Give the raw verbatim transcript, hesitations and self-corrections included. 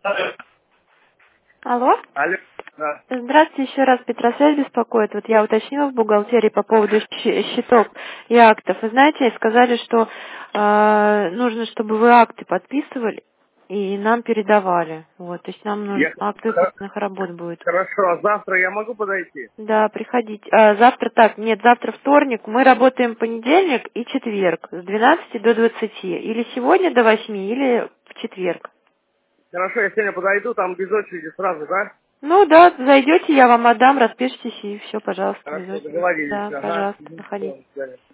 Алло? Алло, да. Здравствуйте, еще раз Петросвязь беспокоит. Вот я уточнила в бухгалтерии по поводу щ- счетов и актов. Вы знаете, сказали, что э, нужно, чтобы вы акты подписывали и нам передавали. Вот, то есть нам нужен Я... акт Х- выполненных работ будет. Хорошо, а завтра я могу подойти? Да, приходите. А, завтра так, нет, завтра вторник. Мы работаем понедельник и четверг с двенадцати до двадцати. Или сегодня до восьми, или в четверг. Хорошо, я сегодня подойду, там без очереди сразу, да? Ну да, зайдете, я вам отдам, распишитесь и все, пожалуйста, без Хорошо, очереди. договорились. Да, Ага. пожалуйста, Мгм. заходите. Всё, до свидания.